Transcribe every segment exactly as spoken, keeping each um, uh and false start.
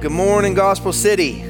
Good morning, Gospel City.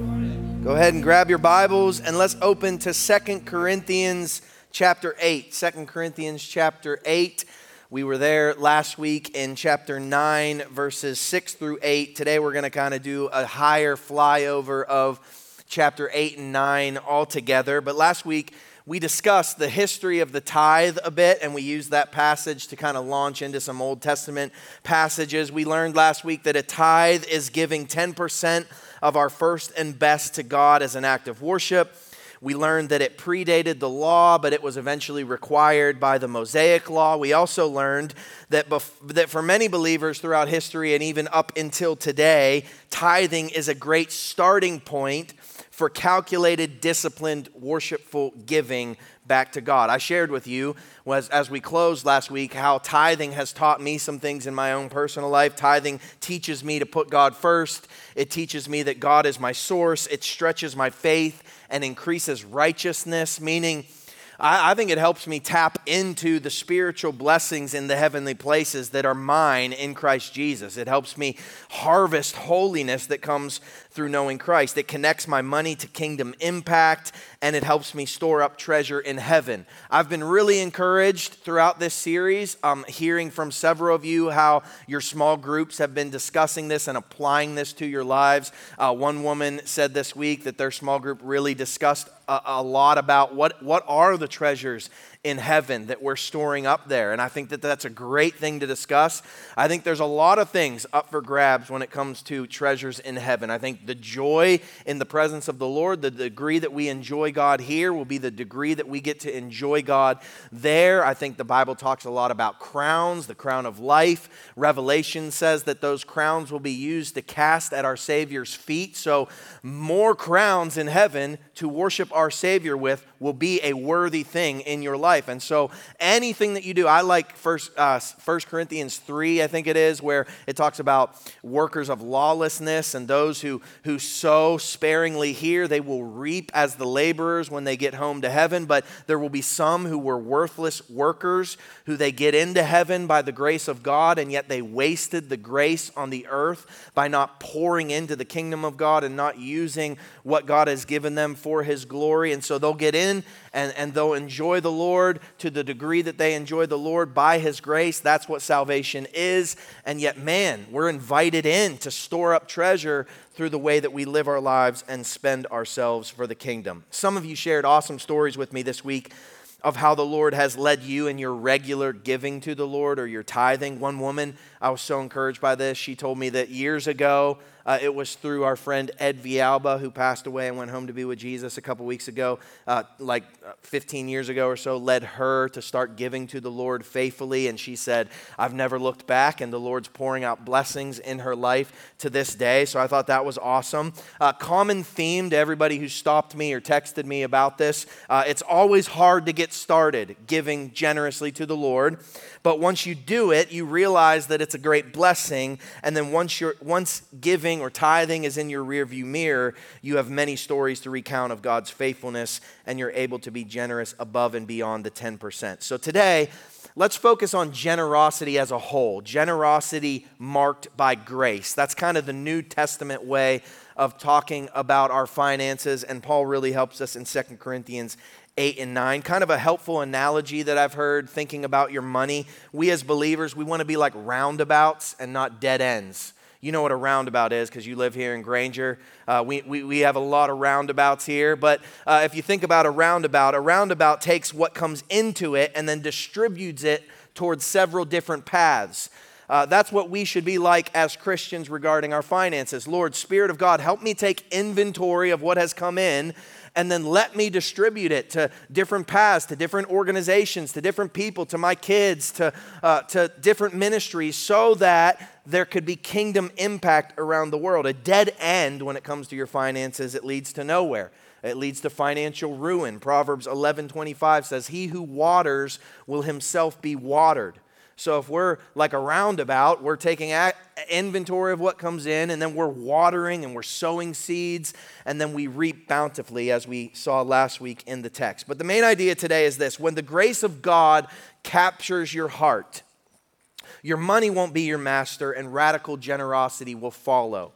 Go ahead and grab your Bibles and let's open to Second Corinthians chapter eight. Second Corinthians chapter eight. We were there last week in chapter nine, verses six through eight. Today we're going to kind of do a higher flyover of chapter eight and nine all together. But last week we discussed the history of the tithe a bit, and we used that passage to kind of launch into some Old Testament passages. We learned last week that a tithe is giving ten percent of our first and best to God as an act of worship. We learned that it predated the law, but it was eventually required by the Mosaic law. We also learned that, bef- that for many believers throughout history and even up until today, tithing is a great starting point for calculated, disciplined, worshipful giving back to God. I shared with you, was, as we closed last week, how tithing has taught me some things in my own personal life. Tithing teaches me to put God first. It teaches me that God is my source. It stretches my faith and increases righteousness, meaning I, I think it helps me tap into the spiritual blessings in the heavenly places that are mine in Christ Jesus. It helps me harvest holiness that comes through knowing Christ. It connects my money to kingdom impact, and it helps me store up treasure in heaven. I've been really encouraged throughout this series, um, hearing from several of you how your small groups have been discussing this and applying this to your lives. Uh, one woman said this week that their small group really discussed a, a lot about what, what are the treasures in heaven that we're storing up there. And I think that that's a great thing to discuss. I think there's a lot of things up for grabs when it comes to treasures in heaven. I think the joy in the presence of the Lord, the degree that we enjoy God here will be the degree that we get to enjoy God there. I think the Bible talks a lot about crowns, the crown of life. Revelation says that those crowns will be used to cast at our Savior's feet. So more crowns in heaven to worship our Savior with will be a worthy thing in your life. And so anything that you do, I like First, uh, First Corinthians three, I think it is, where it talks about workers of lawlessness and those who, who sow sparingly here, they will reap as the laborers when they get home to heaven. But there will be some who were worthless workers who they get into heaven by the grace of God, and yet they wasted the grace on the earth by not pouring into the kingdom of God and not using what God has given them for His glory. And so they'll get in and, and they'll enjoy the Lord to the degree that they enjoy the Lord by His grace. That's what salvation is. And yet, man, we're invited in to store up treasure through the way that we live our lives and spend ourselves for the kingdom. Some of you shared awesome stories with me this week of how the Lord has led you in your regular giving to the Lord or your tithing. One woman, I was so encouraged by this. She told me that years ago, uh, it was through our friend Ed Vialba, who passed away and went home to be with Jesus a couple weeks ago, uh, like fifteen years ago or so, led her to start giving to the Lord faithfully. And she said, I've never looked back, and the Lord's pouring out blessings in her life to this day. So I thought that was awesome. Uh, common theme to everybody who stopped me or texted me about this, uh, it's always hard to get started giving generously to the Lord. But once you do it, you realize that it's a great blessing. And then once you're once giving or tithing is in your rearview mirror, you have many stories to recount of God's faithfulness, and you're able to be generous above and beyond the ten percent. So today, let's focus on generosity as a whole. Generosity marked by grace. That's kind of the New Testament way of talking about our finances, and Paul really helps us in Second Corinthians eight and nine. Kind of a helpful analogy that I've heard thinking about your money. We as believers, we want to be like roundabouts and not dead ends. You know what a roundabout is because you live here in Granger. Uh, we, we, we have a lot of roundabouts here. But uh, if you think about a roundabout, a roundabout takes what comes into it and then distributes it towards several different paths. Uh, that's what we should be like as Christians regarding our finances. Lord, Spirit of God, help me take inventory of what has come in, and then let me distribute it to different paths, to different organizations, to different people, to my kids, to, uh, to different ministries, so that there could be kingdom impact around the world. A dead end when it comes to your finances, it leads to nowhere. It leads to financial ruin. Proverbs eleven twenty-five says, he who waters will himself be watered. So if we're like a roundabout, we're taking inventory of what comes in, and then we're watering and we're sowing seeds, and then we reap bountifully, as we saw last week in the text. But the main idea today is this: when the grace of God captures your heart, your money won't be your master, and radical generosity will follow.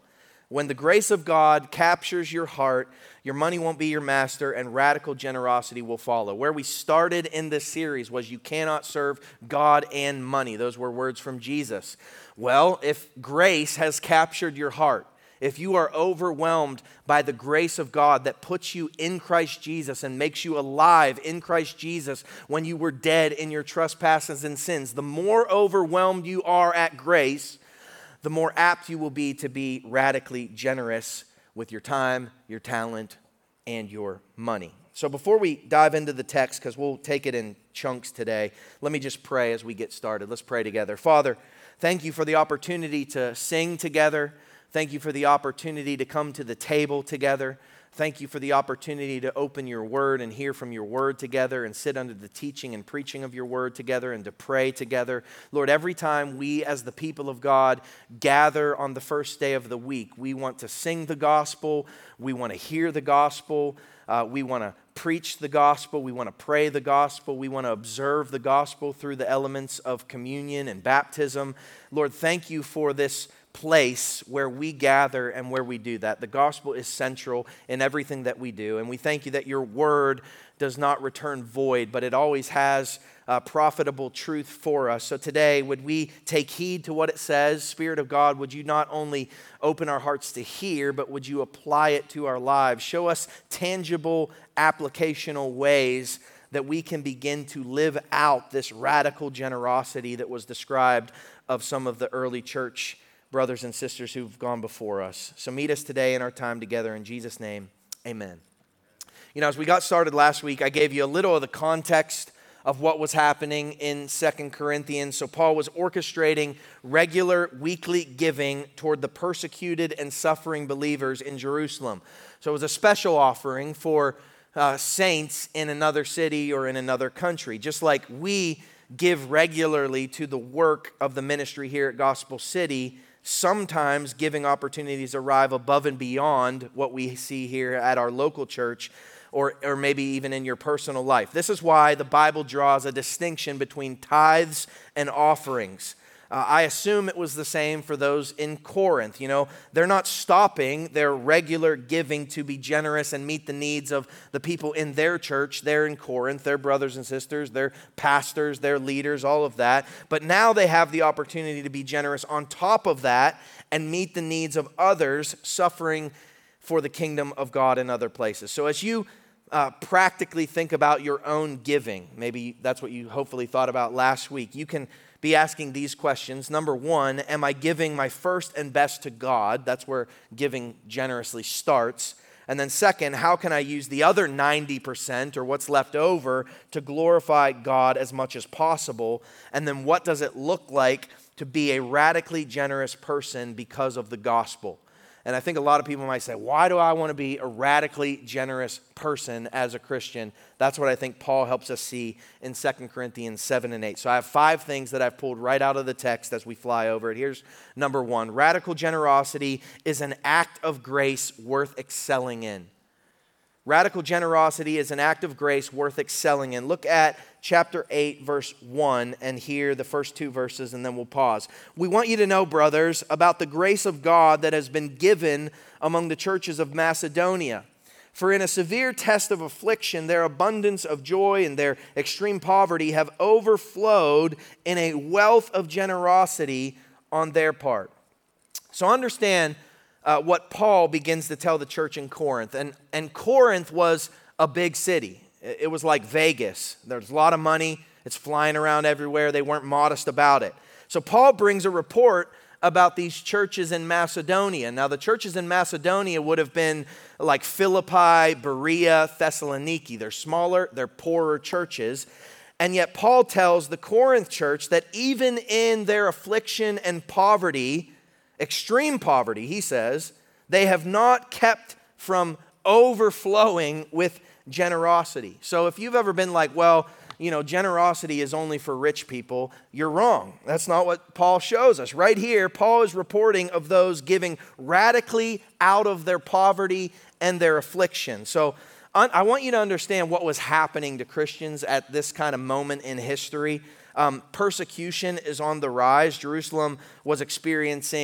When the grace of God captures your heart, your money won't be your master, and radical generosity will follow. Where we started in this series was you cannot serve God and money. Those were words from Jesus. Well, if grace has captured your heart, if you are overwhelmed by the grace of God that puts you in Christ Jesus and makes you alive in Christ Jesus when you were dead in your trespasses and sins, the more overwhelmed you are at grace, the more apt you will be to be radically generous with your time, your talent, and your money. So before we dive into the text, because we'll take it in chunks today, let me just pray as we get started. Let's pray together. Father, thank you for the opportunity to sing together. Thank you for the opportunity to come to the table together. Thank you for the opportunity to open your word and hear from your word together and sit under the teaching and preaching of your word together and to pray together. Lord, every time we as the people of God gather on the first day of the week, we want to sing the gospel, we want to hear the gospel, uh, we want to preach the gospel, we want to pray the gospel, we want to observe the gospel through the elements of communion and baptism. Lord, thank you for this place where we gather and where we do that. The gospel is central in everything that we do, and we thank you that your word does not return void, but it always has uh, profitable truth for us. So today, would we take heed to what it says? Spirit of God, would you not only open our hearts to hear, but would you apply it to our lives? Show us tangible, applicational ways that we can begin to live out this radical generosity that was described of some of the early church brothers and sisters who've gone before us. So meet us today in our time together. In Jesus' name, amen. You know, as we got started last week, I gave you a little of the context of what was happening in Second Corinthians. So Paul was orchestrating regular weekly giving toward the persecuted and suffering believers in Jerusalem. So it was a special offering for uh, saints in another city or in another country, just like we give regularly to the work of the ministry here at Gospel City. Sometimes giving opportunities arrive above and beyond what we see here at our local church, or, or maybe even in your personal life. This is why the Bible draws a distinction between tithes and offerings. Uh, I assume it was the same for those in Corinth. You know, they're not stopping their regular giving to be generous and meet the needs of the people in their church. They're in Corinth, their brothers and sisters, their pastors, their leaders, all of that. But now they have the opportunity to be generous on top of that and meet the needs of others suffering for the kingdom of God in other places. So as you uh, practically think about your own giving, maybe that's what you hopefully thought about last week, you can be asking these questions. Number one, am I giving my first and best to God? That's where giving generously starts. And then second, how can I use the other ninety percent or what's left over to glorify God as much as possible? And then what does it look like to be a radically generous person because of the gospel? And I think a lot of people might say, why do I want to be a radically generous person as a Christian? That's what I think Paul helps us see in Second Corinthians seven and eight. So I have five things that I've pulled right out of the text as we fly over it. Here's number one. Radical generosity is an act of grace worth excelling in. Radical generosity is an act of grace worth excelling in. Look at chapter eight, verse one, and hear the first two verses, and then we'll pause. We want you to know, brothers, about the grace of God that has been given among the churches of Macedonia. For in a severe test of affliction, their abundance of joy and their extreme poverty have overflowed in a wealth of generosity on their part. So understand Uh, what Paul begins to tell the church in Corinth. And, and Corinth was a big city. It, it was like Vegas. There's a lot of money. It's flying around everywhere. They weren't modest about it. So Paul brings a report about these churches in Macedonia. Now, the churches in Macedonia would have been like Philippi, Berea, Thessaloniki. They're smaller, they're poorer churches. And yet Paul tells the Corinth church that even in their affliction and poverty, extreme poverty, he says, they have not kept from overflowing with generosity. So if you've ever been like, well, you know, generosity is only for rich people, you're wrong. That's not what Paul shows us. Right here, Paul is reporting of those giving radically out of their poverty and their affliction. So I want you to understand what was happening to Christians at this kind of moment in history. Um, persecution is on the rise. Jerusalem was experiencing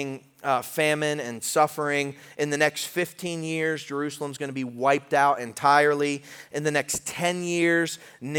uh, famine and suffering. In the next fifteen years, Jerusalem's going to be wiped out entirely. In the next ten years,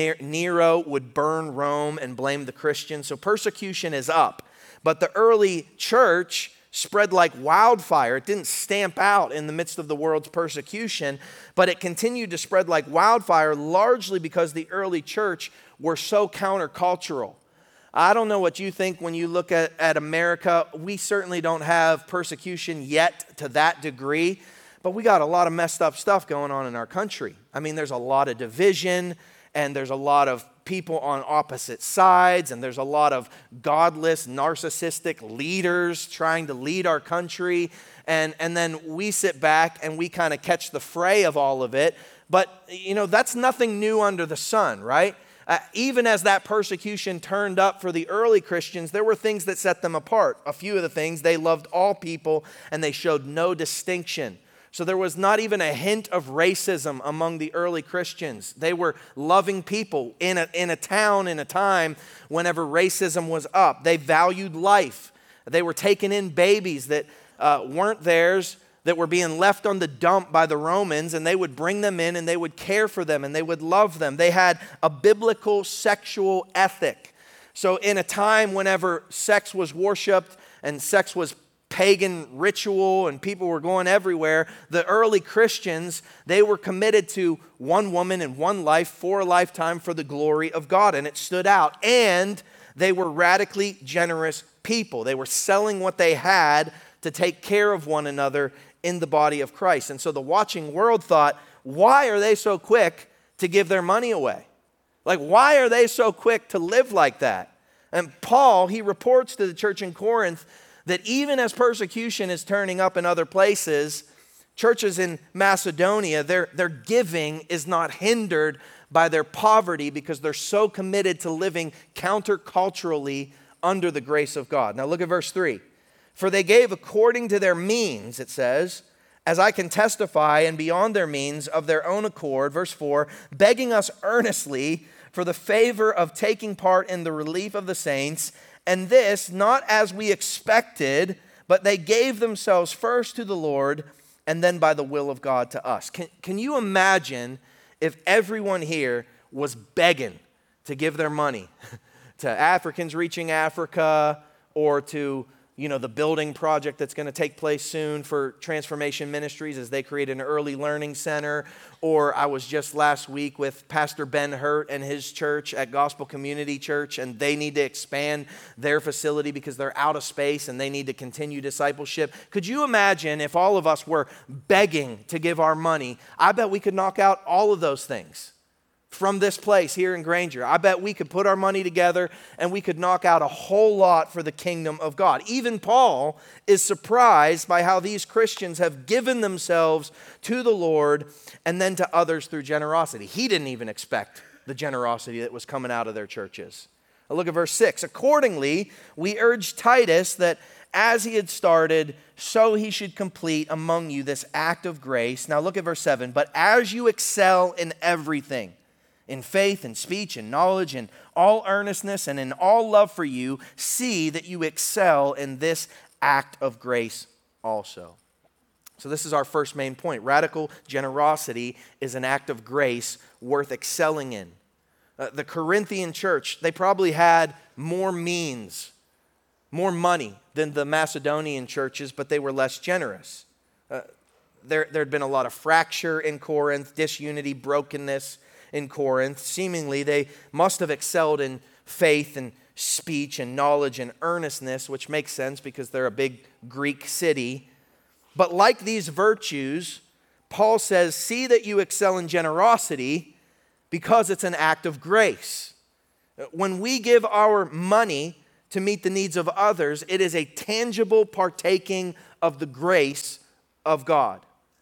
Nero would burn Rome and blame the Christians. So persecution is up. But the early church spread like wildfire. It didn't stamp out in the midst of the world's persecution, but it continued to spread like wildfire, largely because the early church were so countercultural. I don't know what you think when you look at, at America. We certainly don't have persecution yet to that degree, but we got a lot of messed up stuff going on in our country. I mean, there's a lot of division, and there's a lot of people on opposite sides, and there's a lot of godless, narcissistic leaders trying to lead our country. And, and then we sit back and we kind of catch the fray of all of it. But, you know, that's nothing new under the sun, right? Uh, even as that persecution turned up for the early Christians, there were things that set them apart. A few of the things, they loved all people and they showed no distinction. So there was not even a hint of racism among the early Christians. They were loving people in a, in a town, in a time whenever racism was up. They valued life. They were taking in babies that uh, weren't theirs, that were being left on the dump by the Romans, and they would bring them in and they would care for them and they would love them. They had a biblical sexual ethic. So in a time whenever sex was worshiped and sex was pagan ritual and people were going everywhere, the early Christians, they were committed to one woman and one life for a lifetime for the glory of God, and it stood out. And they were radically generous people. They were selling what they had to take care of one another in the body of Christ. And so the watching world thought, why are they so quick to give their money away? Like, why are they so quick to live like that? And Paul, he reports to the church in Corinth that even as persecution is turning up in other places, churches in Macedonia, their, their giving is not hindered by their poverty because they're so committed to living counterculturally under the grace of God. Now look at verse three. For they gave according to their means, it says, as I can testify, and beyond their means of their own accord, verse four, begging us earnestly for the favor of taking part in the relief of the saints, and this not as we expected, but they gave themselves first to the Lord, and then by the will of God to us. Can, can you imagine if everyone here was begging to give their money to Africans reaching Africa, or to, you know, the building project that's going to take place soon for Transformation Ministries as they create an early learning center? Or I was just last week with Pastor Ben Hurt and his church at Gospel Community Church, and they need to expand their facility because they're out of space and they need to continue discipleship. Could you imagine if all of us were begging to give our money? I bet we could knock out all of those things from this place here in Granger. I bet we could put our money together and we could knock out a whole lot for the kingdom of God. Even Paul is surprised by how these Christians have given themselves to the Lord and then to others through generosity. He didn't even expect the generosity that was coming out of their churches. Now look at verse six. Accordingly, we urge Titus that as he had started, so he should complete among you this act of grace. Now look at verse seven. But as you excel in everything, in faith and speech and knowledge and all earnestness and in all love for you, see that you excel in this act of grace also. So this is our first main point. Radical generosity is an act of grace worth excelling in. Uh, the Corinthian church, they probably had more means, more money than the Macedonian churches, but they were less generous. Uh, there had been a lot of fracture in Corinth, disunity, brokenness in Corinth. Seemingly, they must have excelled in faith and speech and knowledge and earnestness, which makes sense because they're a big Greek city. But like these virtues, Paul says, see that you excel in generosity because it's an act of grace. When we give our money to meet the needs of others, it is a tangible partaking of the grace of God.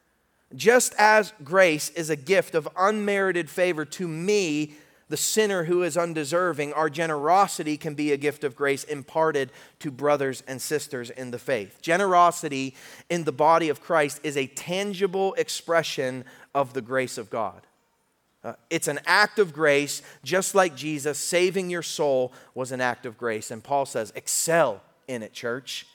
Just as grace is a gift of unmerited favor to me, the sinner who is undeserving, our generosity can be a gift of grace imparted to brothers and sisters in the faith. Generosity in the body of Christ is a tangible expression of the grace of God. Uh, it's an act of grace, just like Jesus saving your soul was an act of grace. And Paul says, excel in it, church.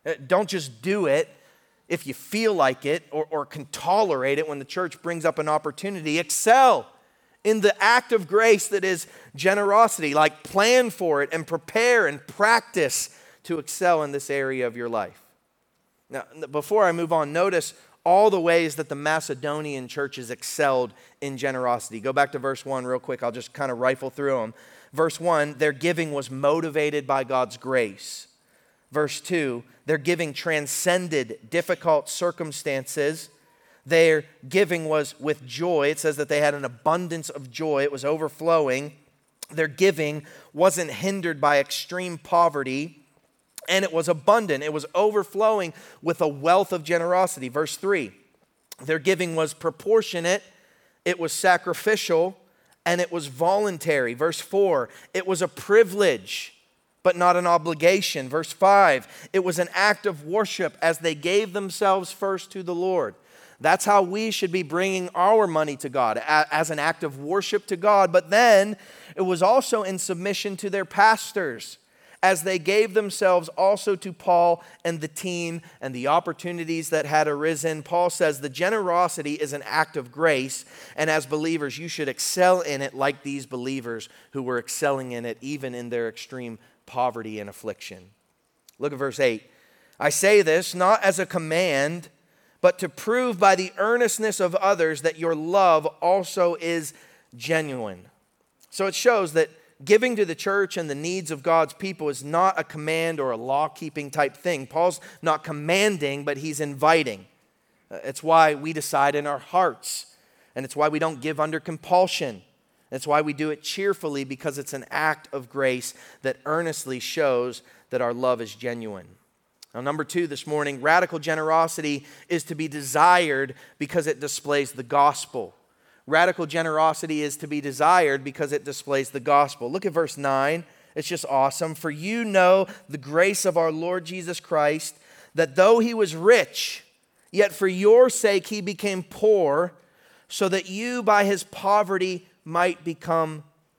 Uh, Don't just do it if you feel like it or, or can tolerate it when the church brings up an opportunity. Excel in the act of grace that is generosity. Like, plan for it and prepare and practice to excel in this area of your life. Now, before I move on, notice all the ways that the Macedonian churches excelled in generosity. Go back to verse one real quick. I'll just kind of rifle through them. Verse one, their giving was motivated by God's grace. Verse two, their giving transcended difficult circumstances. Their giving was with joy. It says that they had an abundance of joy. It was overflowing. Their giving wasn't hindered by extreme poverty. And it was abundant. It was overflowing with a wealth of generosity. Verse three, their giving was proportionate, it was sacrificial, and it was voluntary. Verse four, it was a privilege, but not an obligation. Verse five, it was an act of worship as they gave themselves first to the Lord. That's how we should be bringing our money to God, as an act of worship to God. But then it was also in submission to their pastors, as they gave themselves also to Paul and the team and the opportunities that had arisen. Paul says the generosity is an act of grace, and as believers, you should excel in it like these believers who were excelling in it even in their extreme poverty and affliction. Look at verse eight. I say this not as a command, but to prove by the earnestness of others that your love also is genuine. So it shows that giving to the church and the needs of God's people is not a command or a law-keeping type thing. Paul's not commanding, but he's inviting. It's why we decide in our hearts, and it's why we don't give under compulsion. It's why we do it cheerfully, because it's an act of grace that earnestly shows that our love is genuine. Now, number two this morning, radical generosity is to be desired because it displays the gospel. Radical generosity is to be desired because it displays the gospel. Look at verse nine. It's just awesome. For you know the grace of our Lord Jesus Christ, that though he was rich, yet for your sake he became poor, so that you by his poverty might become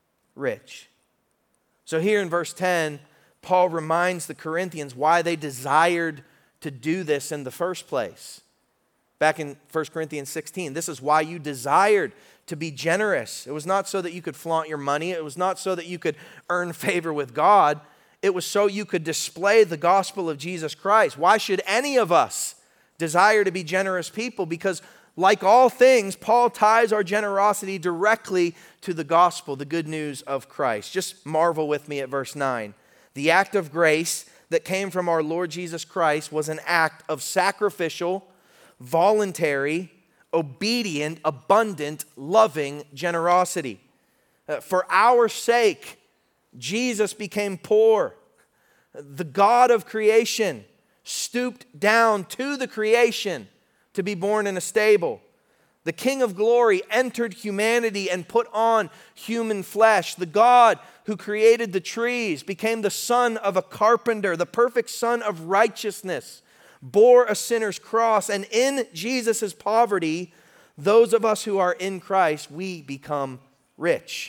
rich. So here in verse ten, Paul reminds the Corinthians why they desired to do this in the first place. Back in First Corinthians sixteen, this is why you desired to be generous. It was not so that you could flaunt your money. It was not so that you could earn favor with God. It was so you could display the gospel of Jesus Christ. Why should any of us desire to be generous people? Because like all things, Paul ties our generosity directly to the gospel, the good news of Christ. Just marvel with me at verse nine. The act of grace that came from our Lord Jesus Christ was an act of sacrificial, voluntary, obedient, abundant, loving generosity. Uh, for our sake, Jesus became poor. The God of creation stooped down to the creation to be born in a stable. The King of glory entered humanity and put on human flesh. The God who created the trees became the son of a carpenter, the perfect son of righteousness, bore a sinner's cross, and in Jesus' poverty, those of us who are in Christ, we become rich.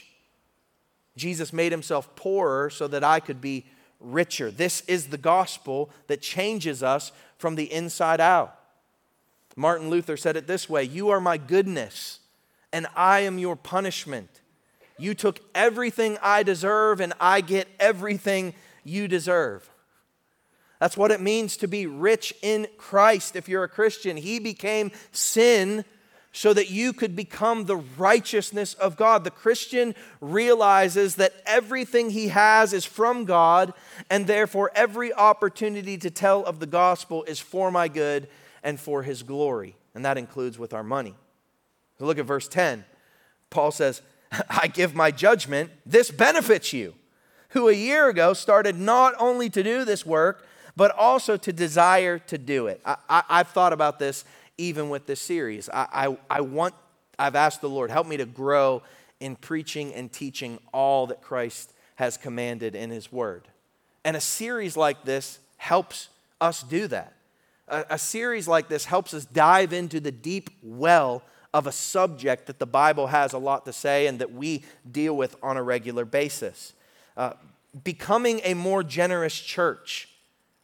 Jesus made himself poorer so that I could be richer. This is the gospel that changes us from the inside out. Martin Luther said it this way: you are my goodness, and I am your punishment. You took everything I deserve, and I get everything you deserve. That's what it means to be rich in Christ. If you're a Christian, he became sin so that you could become the righteousness of God. The Christian realizes that everything he has is from God, and therefore every opportunity to tell of the gospel is for my good and for his glory. And that includes with our money. So look at verse ten. Paul says, I give my judgment, this benefits you, who a year ago started not only to do this work, but also to desire to do it. I, I, I've thought about this even with this series. I, I, I want, I've asked the Lord, help me to grow in preaching and teaching all that Christ has commanded in his word. And a series like this helps us do that. A, a series like this helps us dive into the deep well of a subject that the Bible has a lot to say and that we deal with on a regular basis. Uh, becoming a more generous church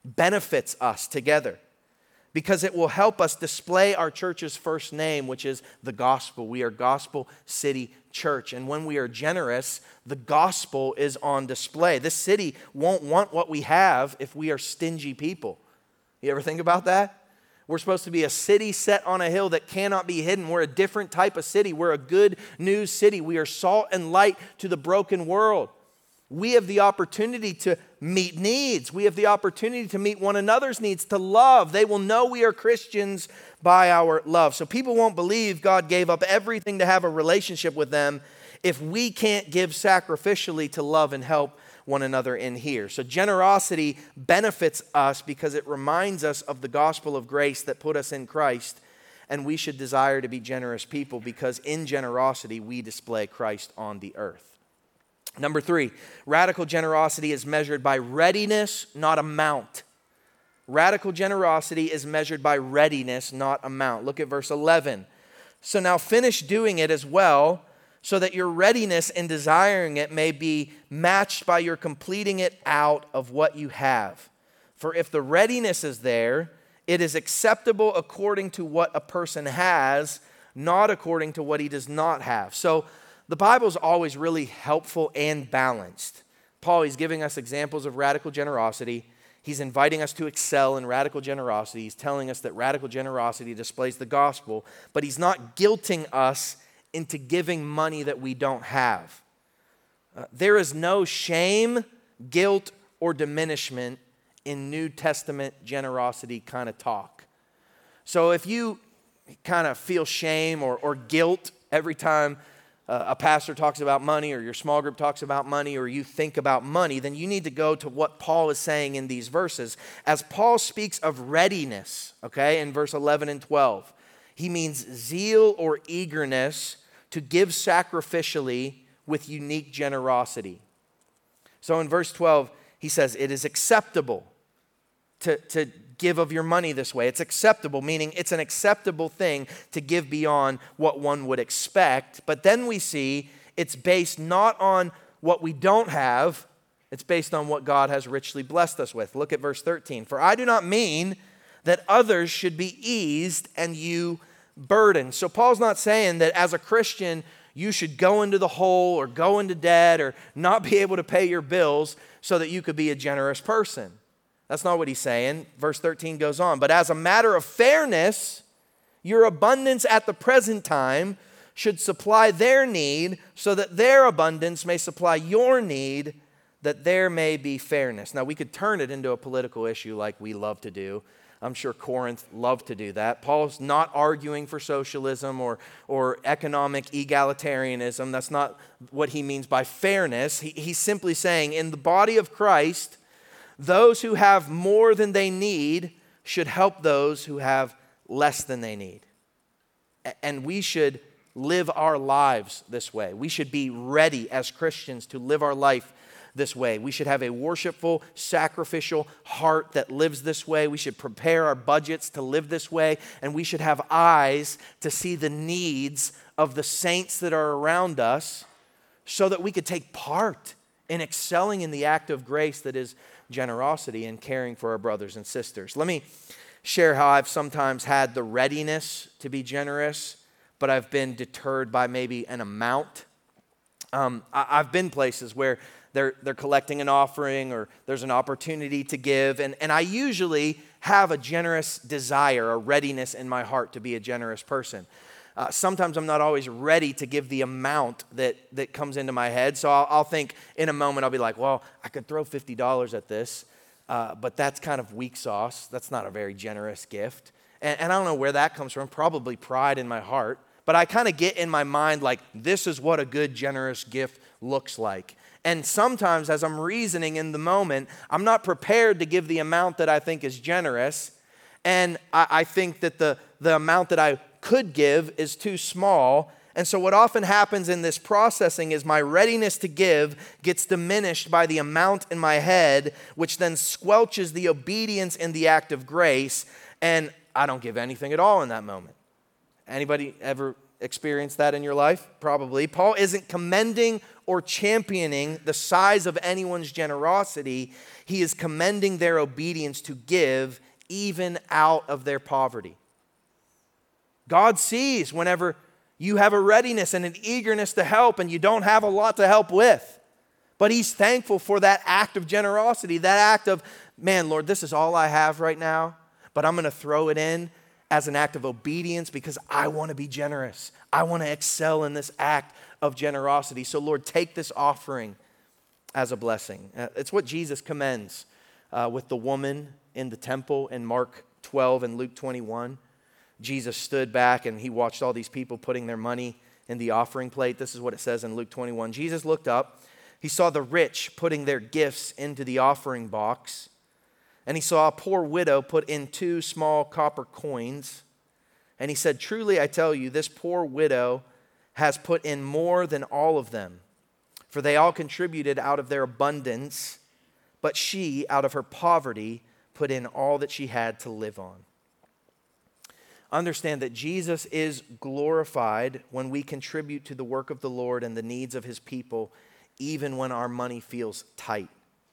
benefits us together because it will help us display our church's first name, which is the gospel. We are Gospel City Church. And when we are generous, the gospel is on display. This city won't want what we have if we are stingy people. You ever think about that? We're supposed to be a city set on a hill that cannot be hidden. We're a different type of city. We're a good news city. We are salt and light to the broken world. We have the opportunity to meet needs. We have the opportunity to meet one another's needs, to love. They will know we are Christians by our love. So people won't believe God gave up everything to have a relationship with them if we can't give sacrificially to love and help one another in here. So generosity benefits us because it reminds us of the gospel of grace that put us in Christ, and we should desire to be generous people because in generosity we display Christ on the earth. Number three, radical generosity is measured by readiness, not amount. Radical generosity is measured by readiness, not amount. Look at verse eleven. So now finish doing it as well, so that your readiness in desiring it may be matched by your completing it out of what you have. For if the readiness is there, it is acceptable according to what a person has, not according to what he does not have. So the Bible is always really helpful and balanced. Paul, he's giving us examples of radical generosity. He's inviting us to excel in radical generosity. He's telling us that radical generosity displays the gospel, but he's not guilting us into giving money that we don't have. Uh, there is no shame, guilt, or diminishment in New Testament generosity kind of talk. So if you kind of feel shame or, or guilt every time uh, a pastor talks about money or your small group talks about money or you think about money, then you need to go to what Paul is saying in these verses. As Paul speaks of readiness, okay, in verse eleven and twelve, he means zeal or eagerness to give sacrificially with unique generosity. So in verse twelve, he says, it is acceptable to, to give of your money this way. It's acceptable, meaning it's an acceptable thing to give beyond what one would expect. But then we see it's based not on what we don't have, it's based on what God has richly blessed us with. Look at verse thirteen. For I do not mean that others should be eased and you burdened. So Paul's not saying that as a Christian, you should go into the hole or go into debt or not be able to pay your bills so that you could be a generous person. That's not what he's saying. Verse thirteen goes on. But as a matter of fairness, your abundance at the present time should supply their need so that their abundance may supply your need, that there may be fairness. Now, we could turn it into a political issue like we love to do. I'm sure Corinth loved to do that. Paul's not arguing for socialism or, or economic egalitarianism. That's not what he means by fairness. He, he's simply saying in the body of Christ, those who have more than they need should help those who have less than they need. And we should live our lives this way. We should be ready as Christians to live our life this way. We should have a worshipful, sacrificial heart that lives this way. We should prepare our budgets to live this way. And we should have eyes to see the needs of the saints that are around us so that we could take part in excelling in the act of grace that is generosity and caring for our brothers and sisters. Let me share how I've sometimes had the readiness to be generous, but I've been deterred by maybe an amount. Um, I, I've been places where they're, they're collecting an offering or there's an opportunity to give, and, and I usually have a generous desire, a readiness in my heart to be a generous person. Uh, sometimes I'm not always ready to give the amount that, that comes into my head. So I'll, I'll think in a moment, I'll be like, well, I could throw fifty dollars at this, uh, but that's kind of weak sauce. That's not a very generous gift. And, and I don't know where that comes from, probably pride in my heart. But I kind of get in my mind like, this is what a good generous gift looks like. And sometimes as I'm reasoning in the moment, I'm not prepared to give the amount that I think is generous. And I, I think that the, the amount that I could give is too small. And so what often happens in this processing is my readiness to give gets diminished by the amount in my head, which then squelches the obedience in the act of grace, and I don't give anything at all in that moment. Anybody ever experienced that in your life? Probably. Paul isn't commending or championing the size of anyone's generosity. He is commending their obedience to give even out of their poverty. God sees whenever you have a readiness and an eagerness to help and you don't have a lot to help with. But he's thankful for that act of generosity, that act of, man, Lord, this is all I have right now, but I'm going to throw it in as an act of obedience because I want to be generous. I want to excel in this act of generosity. So, Lord, take this offering as a blessing. Uh, it's what Jesus commends uh, with the woman in the temple in Mark twelve and Luke twenty-one. Jesus stood back and he watched all these people putting their money in the offering plate. This is what it says in Luke twenty-one. Jesus looked up. He saw the rich putting their gifts into the offering box. And he saw a poor widow put in two small copper coins. And he said, truly I tell you, this poor widow has put in more than all of them. For they all contributed out of their abundance, but she, out of her poverty, put in all that she had to live on. Understand that Jesus is glorified when we contribute to the work of the Lord and the needs of his people, even when our money feels tight.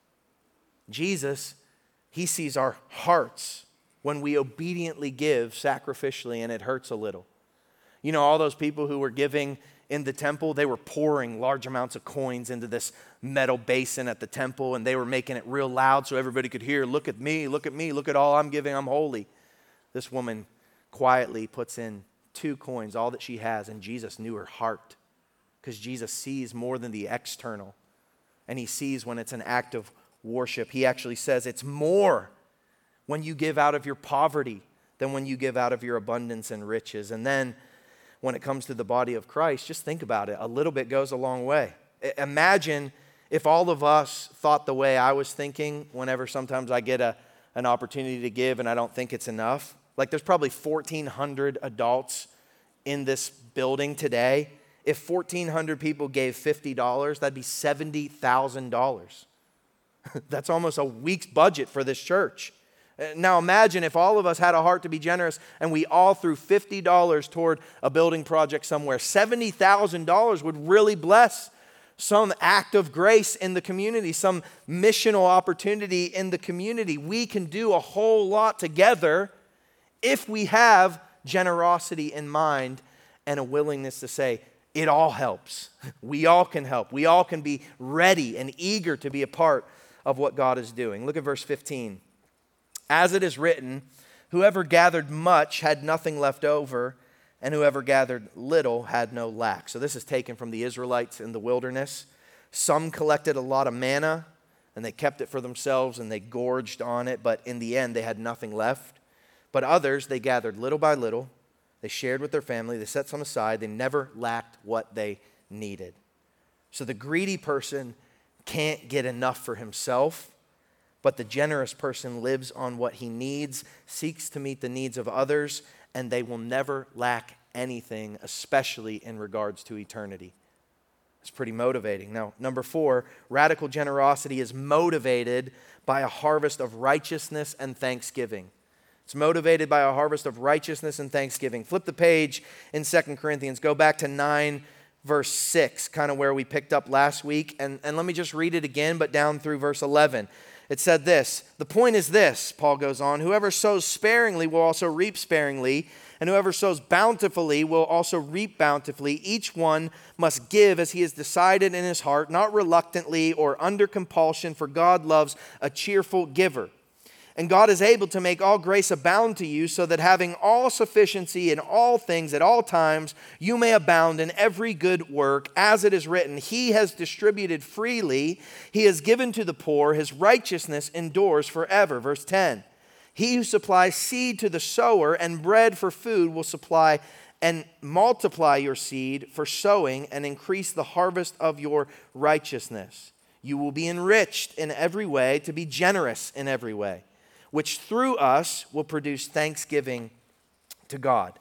Jesus, he sees our hearts when we obediently give sacrificially and it hurts a little. You know, all those people who were giving in the temple, they were pouring large amounts of coins into this metal basin at the temple, and they were making it real loud so everybody could hear, look at me, look at me, look at all I'm giving, I'm holy. This woman quietly puts in two coins, all that she has, and Jesus knew her heart because Jesus sees more than the external, and he sees when it's an act of worship. He actually says it's more when you give out of your poverty than when you give out of your abundance and riches. And then when it comes to the body of Christ, just think about it. A little bit goes a long way. Imagine if all of us thought the way I was thinking whenever sometimes I get a, an opportunity to give and I don't think it's enough. Like there's probably fourteen hundred adults in this building today. If fourteen hundred people gave fifty dollars, that'd be seventy thousand dollars. That's almost a week's budget for this church. Now imagine if all of us had a heart to be generous and we all threw fifty dollars toward a building project somewhere. seventy thousand dollars would really bless some act of grace in the community, some missional opportunity in the community. We can do a whole lot together if we have generosity in mind and a willingness to say, it all helps. We all can help. We all can be ready and eager to be a part of what God is doing. Look at verse fifteen. As it is written, whoever gathered much had nothing left over, and whoever gathered little had no lack. So this is taken from the Israelites in the wilderness. Some collected a lot of manna, and they kept it for themselves, and they gorged on it, but in the end, they had nothing left. But others, they gathered little by little. They shared with their family. They set some aside. They never lacked what they needed. So the greedy person can't get enough for himself, but the generous person lives on what he needs, seeks to meet the needs of others, and they will never lack anything, especially in regards to eternity. It's pretty motivating. Now, number four, radical generosity is motivated by a harvest of righteousness and thanksgiving. It's motivated by a harvest of righteousness and thanksgiving. Flip the page in Second Corinthians. Go back to nine, verse six, kind of where we picked up last week. And, and let me just read it again, but down through verse eleven. It said this, the point is this, Paul goes on, whoever sows sparingly will also reap sparingly, and whoever sows bountifully will also reap bountifully. Each one must give as he has decided in his heart, not reluctantly or under compulsion, for God loves a cheerful giver. And God is able to make all grace abound to you, so that having all sufficiency in all things at all times, you may abound in every good work. As it is written, he has distributed freely, he has given to the poor, his righteousness endures forever. Verse ten, he who supplies seed to the sower and bread for food will supply and multiply your seed for sowing and increase the harvest of your righteousness. You will be enriched in every way to be generous in every way, which through us will produce thanksgiving to God.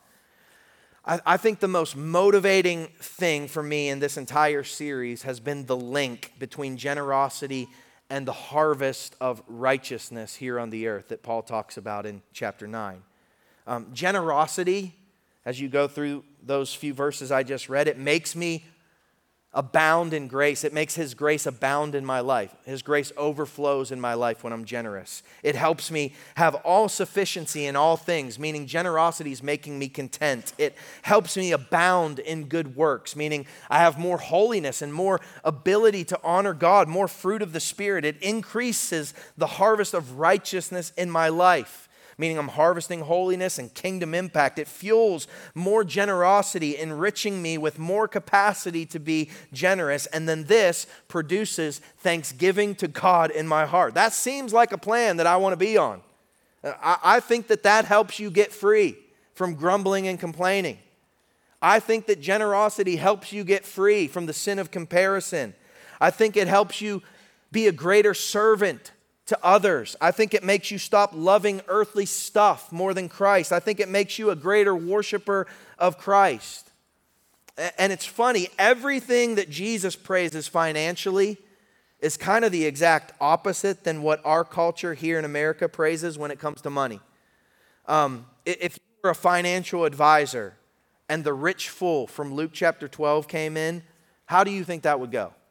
I, I think the most motivating thing for me in this entire series has been the link between generosity and the harvest of righteousness here on the earth that Paul talks about in chapter nine. Um, generosity, as you go through those few verses I just read. It makes me abound in grace. It makes His grace abound in my life. His grace overflows in my life when I'm generous. It helps me have all sufficiency in all things, meaning generosity is making me content. It helps me abound in good works, meaning I have more holiness and more ability to honor God, more fruit of the Spirit. It increases the harvest of righteousness in my life, meaning I'm harvesting holiness and kingdom impact. It fuels more generosity, enriching me with more capacity to be generous. And then this produces thanksgiving to God in my heart. That seems like a plan that I want to be on. I, I think that that helps you get free from grumbling and complaining. I think that generosity helps you get free from the sin of comparison. I think it helps you be a greater servant to others. I think it makes you stop loving earthly stuff more than Christ. I think it makes you a greater worshiper of Christ. And it's funny, everything that Jesus praises financially is kind of the exact opposite than what our culture here in America praises when it comes to money. Um, if you're a financial advisor and the rich fool from Luke chapter twelve came in, how do you think that would go?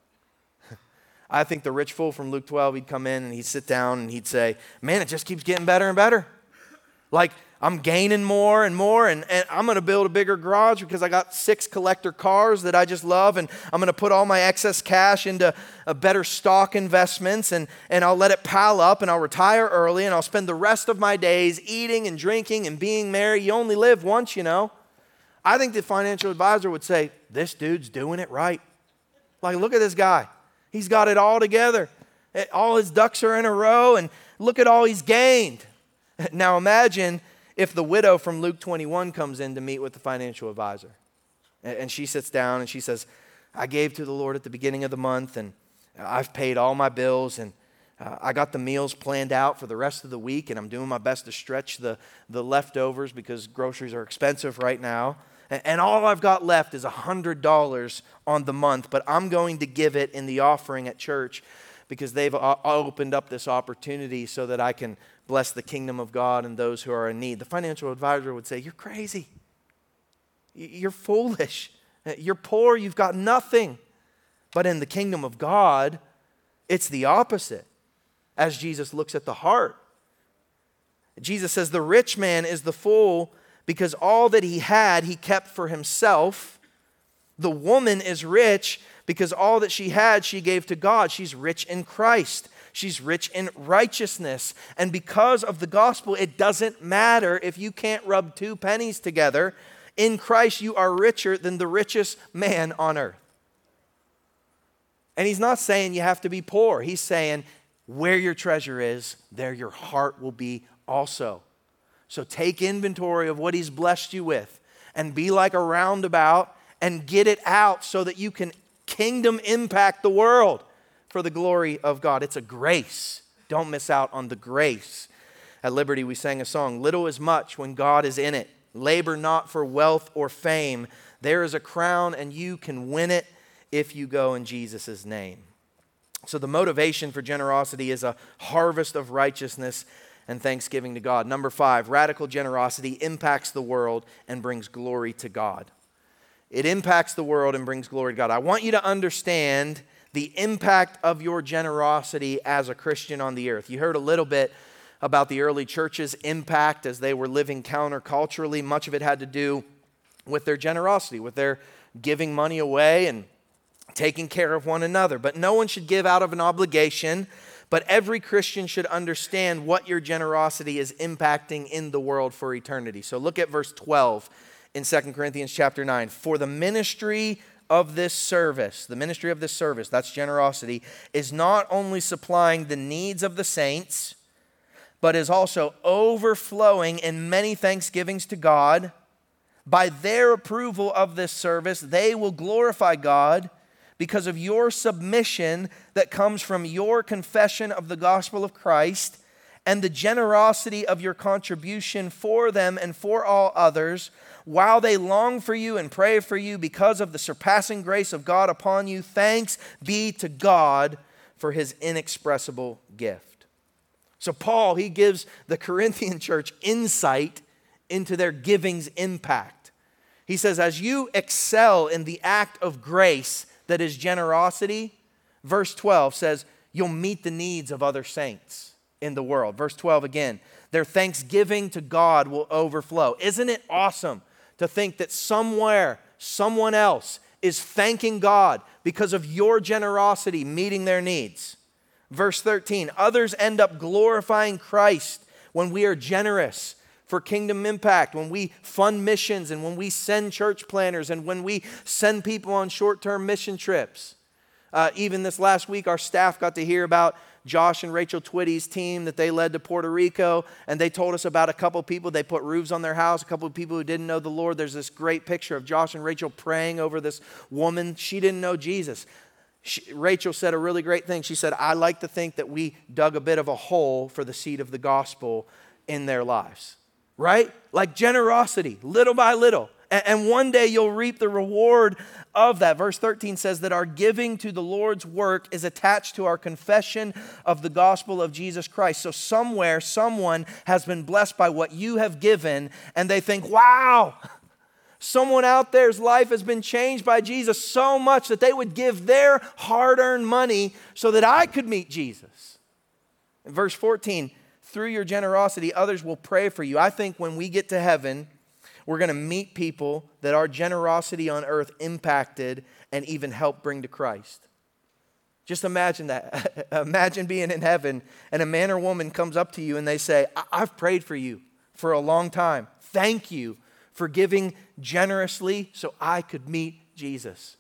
I think the rich fool from Luke twelve, he'd come in and he'd sit down and he'd say, man, it just keeps getting better and better. Like, I'm gaining more and more, and, and I'm going to build a bigger garage because I got six collector cars that I just love, and I'm going to put all my excess cash into a better stock investments, and, and I'll let it pile up, and I'll retire early, and I'll spend the rest of my days eating and drinking and being merry. You only live once, you know. I think the financial advisor would say, this dude's doing it right. Like, look at this guy. He's got it all together. All his ducks are in a row, and look at all he's gained. Now imagine if the widow from Luke twenty-one comes in to meet with the financial advisor. And she sits down and she says, I gave to the Lord at the beginning of the month, and I've paid all my bills, and uh, I got the meals planned out for the rest of the week, and I'm doing my best to stretch the, the leftovers because groceries are expensive right now. And all I've got left is one hundred dollars on the month, but I'm going to give it in the offering at church because they've opened up this opportunity so that I can bless the kingdom of God and those who are in need. The financial advisor would say, you're crazy. You're foolish. You're poor. You've got nothing. But in the kingdom of God, it's the opposite as Jesus looks at the heart. Jesus says the rich man is the fool because all that he had, he kept for himself. The woman is rich because all that she had, she gave to God. She's rich in Christ. She's rich in righteousness. And because of the gospel, it doesn't matter if you can't rub two pennies together. In Christ, you are richer than the richest man on earth. And he's not saying you have to be poor. He's saying where your treasure is, there your heart will be also. So take inventory of what he's blessed you with and be like a roundabout and get it out so that you can kingdom impact the world for the glory of God. It's a grace. Don't miss out on the grace. At Liberty, we sang a song, little is much when God is in it. Labor not for wealth or fame. There is a crown and you can win it if you go in Jesus' name. So the motivation for generosity is a harvest of righteousness and thanksgiving to God. Number five, radical generosity impacts the world and brings glory to God. It impacts the world and brings glory to God. I want you to understand the impact of your generosity as a Christian on the earth. You heard a little bit about the early church's impact as they were living counterculturally. Much of it had to do with their generosity, with their giving money away and taking care of one another. But no one should give out of an obligation. But every Christian should understand what your generosity is impacting in the world for eternity. So look at verse twelve in Second Corinthians chapter nine. For the ministry of this service, the ministry of this service, that's generosity, is not only supplying the needs of the saints, but is also overflowing in many thanksgivings to God. By their approval of this service, they will glorify God because of your submission that comes from your confession of the gospel of Christ and the generosity of your contribution for them and for all others, while they long for you and pray for you because of the surpassing grace of God upon you. Thanks be to God for his inexpressible gift. So Paul, he gives the Corinthian church insight into their giving's impact. He says, as you excel in the act of grace that is generosity, verse twelve says, you'll meet the needs of other saints in the world. Verse twelve again, their thanksgiving to God will overflow. Isn't it awesome to think that somewhere, someone else is thanking God because of your generosity meeting their needs? Verse thirteen, others end up glorifying Christ when we are generous for kingdom impact, when we fund missions and when we send church planners and when we send people on short-term mission trips. Uh, even this last week, our staff got to hear about Josh and Rachel Twitty's team that they led to Puerto Rico, and they told us about a couple people. They put roofs on their house, a couple of people who didn't know the Lord. There's this great picture of Josh and Rachel praying over this woman. She didn't know Jesus. She, Rachel said a really great thing. She said, I like to think that we dug a bit of a hole for the seed of the gospel in their lives. Right? Like generosity, little by little. And, and one day you'll reap the reward of that. Verse thirteen says that our giving to the Lord's work is attached to our confession of the gospel of Jesus Christ. So somewhere, someone has been blessed by what you have given, and they think, wow, someone out there's life has been changed by Jesus so much that they would give their hard-earned money so that I could meet Jesus. In verse fourteen, through your generosity, others will pray for you. I think when we get to heaven, we're going to meet people that our generosity on earth impacted and even helped bring to Christ. Just imagine that. Imagine being in heaven and a man or woman comes up to you and they say, I- I've prayed for you for a long time. Thank you for giving generously so I could meet Jesus.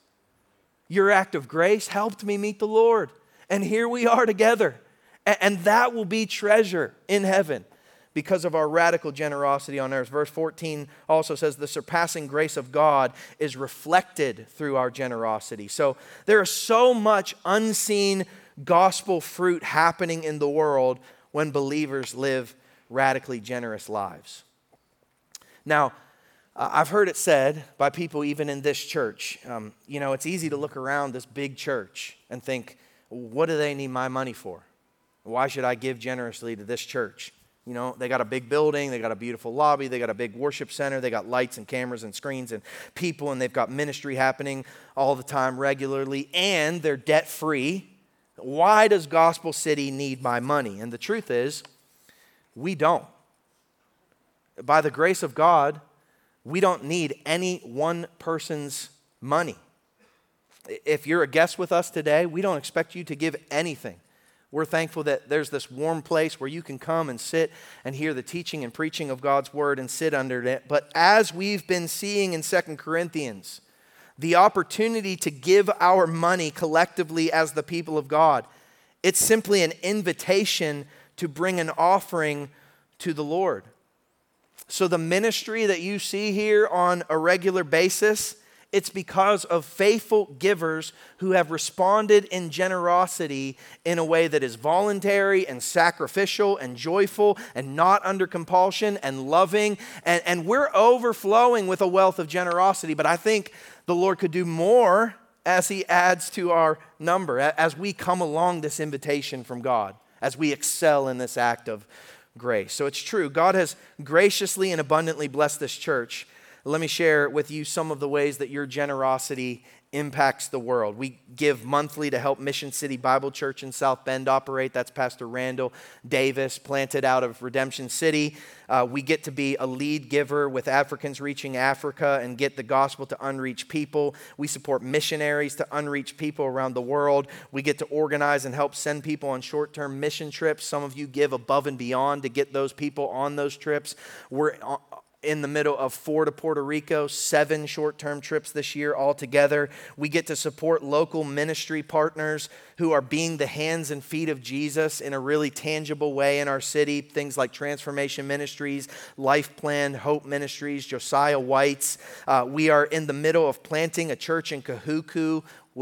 Your act of grace helped me meet the Lord. And here we are together. And that will be treasure in heaven because of our radical generosity on earth. Verse fourteen also says the surpassing grace of God is reflected through our generosity. So there is so much unseen gospel fruit happening in the world when believers live radically generous lives. Now, I've heard it said by people even in this church, um, you know, it's easy to look around this big church and think, what do they need my money for? Why should I give generously to this church? You know, they got a big building, they got a beautiful lobby, they got a big worship center, they got lights and cameras and screens and people, and they've got ministry happening all the time regularly, and they're debt-free. Why does Gospel City need my money? And the truth is, we don't. By the grace of God, we don't need any one person's money. If you're a guest with us today, we don't expect you to give anything. We're thankful that there's this warm place where you can come and sit and hear the teaching and preaching of God's word and sit under it. But as we've been seeing in Second Corinthians, the opportunity to give our money collectively as the people of God, it's simply an invitation to bring an offering to the Lord. So the ministry that you see here on a regular basis, it's because of faithful givers who have responded in generosity in a way that is voluntary and sacrificial and joyful and not under compulsion and loving. And, and we're overflowing with a wealth of generosity, but I think the Lord could do more as He adds to our number, as we come along this invitation from God, as we excel in this act of grace. So it's true, God has graciously and abundantly blessed this church. Let me share with you some of the ways that your generosity impacts the world. We give monthly to help Mission City Bible Church in South Bend operate. That's Pastor Randall Davis, planted out of Redemption City. Uh, we get to be a lead giver with Africans Reaching Africa and get the gospel to unreached people. We support missionaries to unreached people around the world. We get to organize and help send people on short-term mission trips. Some of you give above and beyond to get those people on those trips. We're in the middle of four to Puerto Rico, seven short-term trips this year altogether. We get to support local ministry partners who are being the hands and feet of Jesus in a really tangible way in our city. Things like Transformation Ministries, Life Plan, Hope Ministries, Josiah White's. Uh, we are in the middle of planting a church in Kahuku with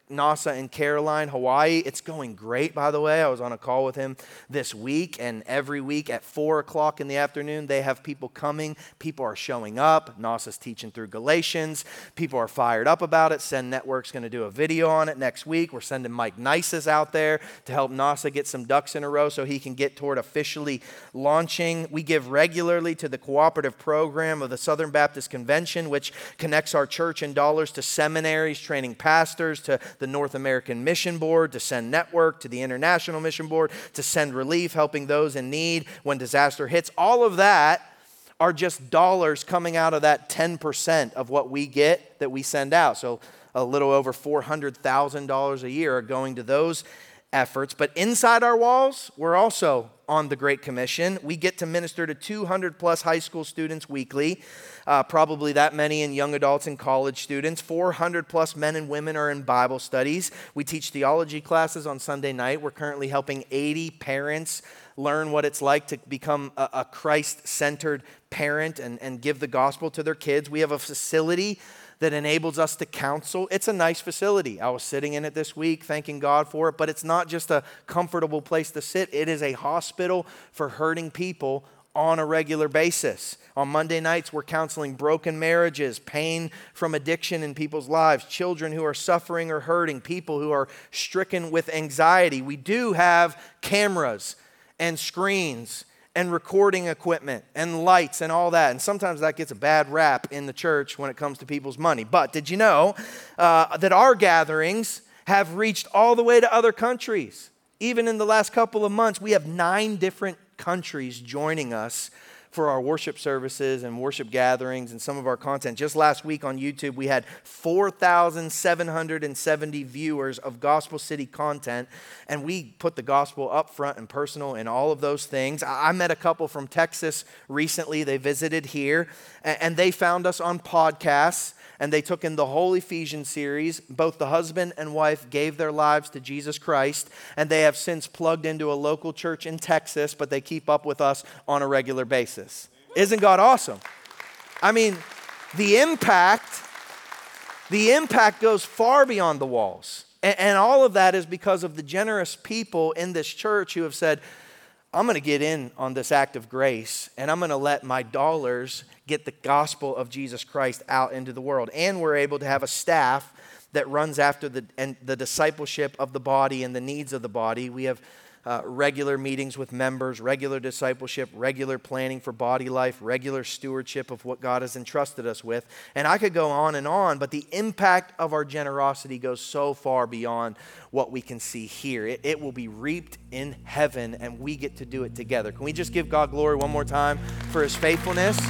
Nasa in Caroline, Hawaii. It's going great, by the way. I was on a call with him this week, and every week at four o'clock in the afternoon, they have people coming. People are showing up. Nasa's teaching through Galatians. People are fired up about it. Send Network's going to do a video on it next week. We're sending Mike Nices out there to help Nasa get some ducks in a row so he can get toward officially launching. We give regularly to the cooperative program of the Southern Baptist Convention, which connects our church in dollars to seminaries, training pastors, to the North American Mission Board, to Send Network, to the International Mission Board, to Send Relief, helping those in need when disaster hits. All of that are just dollars coming out of that ten percent of what we get that we send out. So a little over four hundred thousand dollars a year are going to those efforts. But inside our walls, we're also on the Great Commission. We get to minister to two hundred plus high school students weekly, uh, probably that many in young adults and college students. four hundred plus men and women are in Bible studies. We teach theology classes on Sunday night. We're currently helping eighty parents learn what it's like to become a, a Christ-centered parent and, and give the gospel to their kids. We have a facility that enables us to counsel. It's a nice facility. I was sitting in it this week, thanking God for it, but it's not just a comfortable place to sit. It is a hospital for hurting people on a regular basis. On Monday nights, we're counseling broken marriages, pain from addiction in people's lives, children who are suffering or hurting, people who are stricken with anxiety. We do have cameras and screens and recording equipment and lights and all that. And sometimes that gets a bad rap in the church when it comes to people's money. But did you know uh, that our gatherings have reached all the way to other countries? Even in the last couple of months, we have nine different countries joining us for our worship services and worship gatherings and some of our content. Just last week on YouTube, we had four thousand seven hundred seventy viewers of Gospel City content, and we put the gospel up front and personal in all of those things. I met a couple from Texas recently. They visited here, and they found us on podcasts, and they took in the whole Ephesians series. Both the husband and wife gave their lives to Jesus Christ, and they have since plugged into a local church in Texas, but they keep up with us on a regular basis. Isn't God awesome? I mean, the impact, the impact goes far beyond the walls. And, and all of that is because of the generous people in this church who have said, I'm going to get in on this act of grace, and I'm going to let my dollars get the gospel of Jesus Christ out into the world. And we're able to have a staff that runs after the, and the discipleship of the body and the needs of the body. We have uh, regular meetings with members, regular discipleship, regular planning for body life, regular stewardship of what God has entrusted us with. And I could go on and on, but the impact of our generosity goes so far beyond what we can see here. It, it will be reaped in heaven, and we get to do it together. Can we just give God glory one more time for his faithfulness?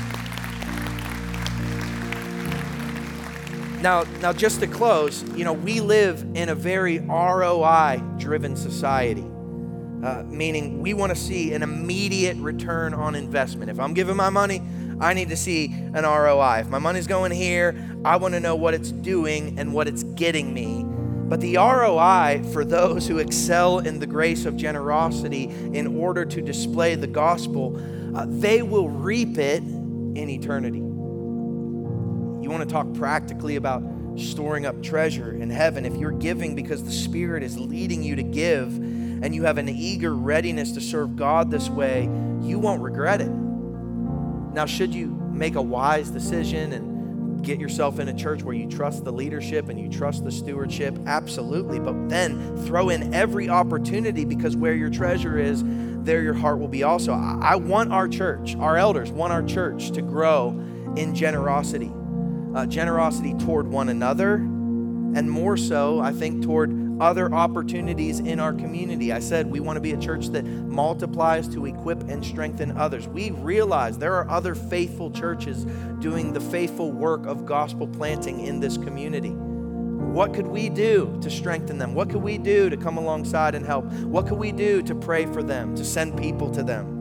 Now, now just to close, you know, we live in a very R O I-driven society, uh, meaning we want to see an immediate return on investment. If I'm giving my money, I need to see an R O I. If my money's going here, I want to know what it's doing and what it's getting me. But the R O I for those who excel in the grace of generosity in order to display the gospel, uh, they will reap it in eternity. You want to talk practically about storing up treasure in heaven. If you're giving because the Spirit is leading you to give and you have an eager readiness to serve God this way, you won't regret it. Now, should you make a wise decision and get yourself in a church where you trust the leadership and you trust the stewardship? Absolutely. But then throw in every opportunity, because where your treasure is, there your heart will be also. I want our church, our elders want our church to grow in generosity. Uh, generosity toward one another, and more so, I think, toward other opportunities in our community. I said we want to be a church that multiplies to equip and strengthen others. We realize there are other faithful churches doing the faithful work of gospel planting in this community. What could we do to strengthen them? What could we do to come alongside and help? What could we do to pray for them, to send people to them?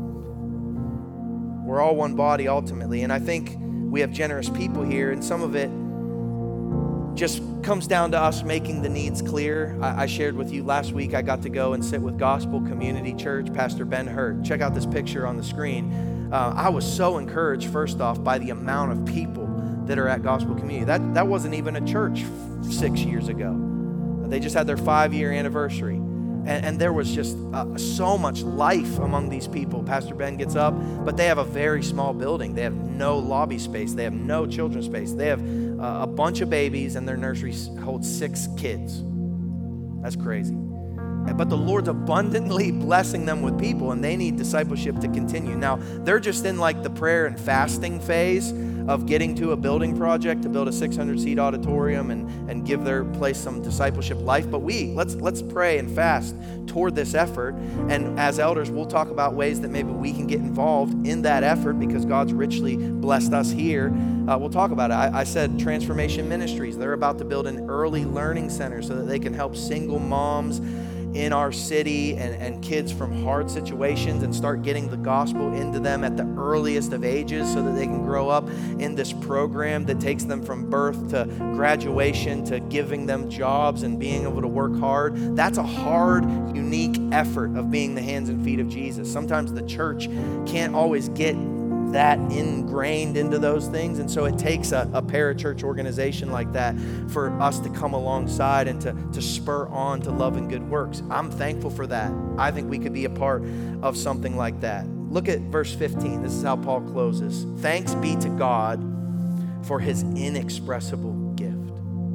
We're all one body ultimately, and I think we have generous people here, and some of it just comes down to us making the needs clear. I, I shared with you last week, I got to go and sit with Gospel Community Church, Pastor Ben Hurt. Check out this picture on the screen. Uh, I was so encouraged, first off, by the amount of people that are at Gospel Community. That, that wasn't even a church six years ago. they just had their five-year anniversary. And, and there was just uh, so much life among these people. Pastor Ben gets up, but they have a very small building. They have no lobby space. They have no children's space. They have uh, a bunch of babies, and their nursery holds six kids. That's crazy. But the Lord's abundantly blessing them with people, and they need discipleship to continue. Now, they're just in like the prayer and fasting phase of getting to a building project to build a six hundred seat auditorium and, and give their place some discipleship life. But we, let's let's pray and fast toward this effort. And as elders, we'll talk about ways that maybe we can get involved in that effort because God's richly blessed us here. Uh, we'll talk about it. I, I said Transformation Ministries. They're about to build an early learning center so that they can help single moms in our city and, and kids from hard situations and start getting the gospel into them at the earliest of ages so that they can grow up in this program that takes them from birth to graduation to giving them jobs and being able to work hard. That's a hard, unique effort of being the hands and feet of Jesus. Sometimes the church can't always get that ingrained into those things, and so it takes a, a parachurch organization like that for us to come alongside and to, to spur on to love and good works. I'm thankful for that. I think we could be a part of something like that. Look at verse fifteen. This is how Paul closes. Thanks be to God for his inexpressible gift.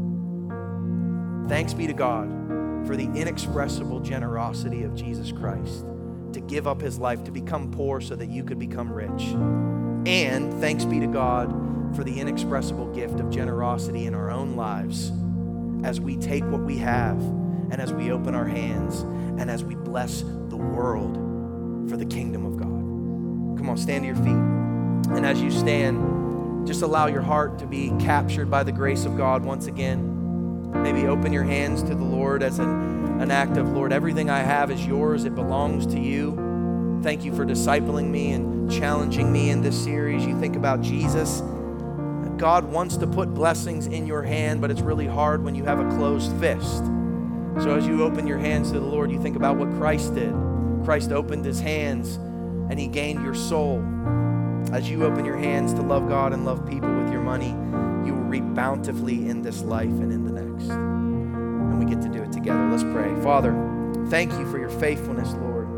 Thanks be to God for the inexpressible generosity of Jesus Christ to give up his life, to become poor so that you could become rich. And thanks be to God for the inexpressible gift of generosity in our own lives as we take what we have and as we open our hands and as we bless the world for the kingdom of God. Come on, stand to your feet. And as you stand, just allow your heart to be captured by the grace of God once again. Maybe open your hands to the Lord as an, an act of, Lord, everything I have is yours. It belongs to you. Thank you for discipling me and challenging me in this series. You think about Jesus. God wants to put blessings in your hand, but it's really hard when you have a closed fist. So as you open your hands to the Lord, you think about what Christ did. Christ opened his hands and he gained your soul. As you open your hands to love God and love people with your money, you will reap bountifully in this life and in the next. And we get to do it together. Let's pray. Father, thank you for your faithfulness, Lord.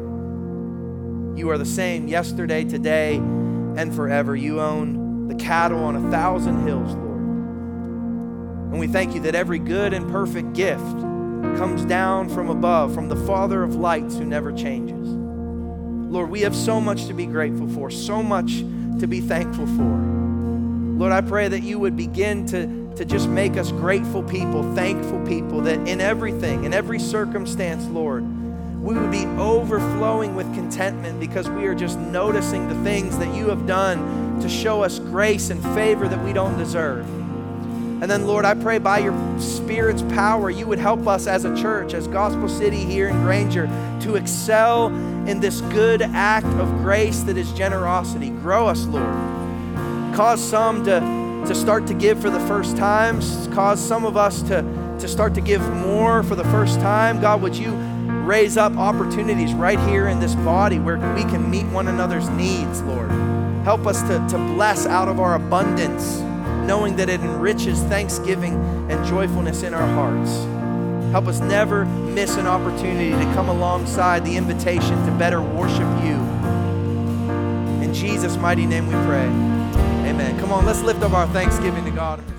You are the same yesterday, today, and forever. You own the cattle on a thousand hills, Lord. And we thank you that every good and perfect gift comes down from above, from the Father of lights who never changes. Lord, we have so much to be grateful for, so much to be thankful for. Lord, I pray that you would begin to, to just make us grateful people, thankful people, that in everything, in every circumstance, Lord, we would be overflowing with contentment because we are just noticing the things that you have done to show us grace and favor that we don't deserve. And then, Lord, I pray by your Spirit's power, you would help us as a church, as Gospel City here in Granger, to excel in this good act of grace that is generosity. Grow us, Lord. Cause some to, to start to give for the first time. Cause some of us to, to start to give more for the first time. God, would you raise up opportunities right here in this body where we can meet one another's needs, Lord. Help us to, to bless out of our abundance, knowing that it enriches thanksgiving and joyfulness in our hearts. Help us never miss an opportunity to come alongside the invitation to better worship you. In Jesus' mighty name we pray. Amen. Come on, let's lift up our thanksgiving to God.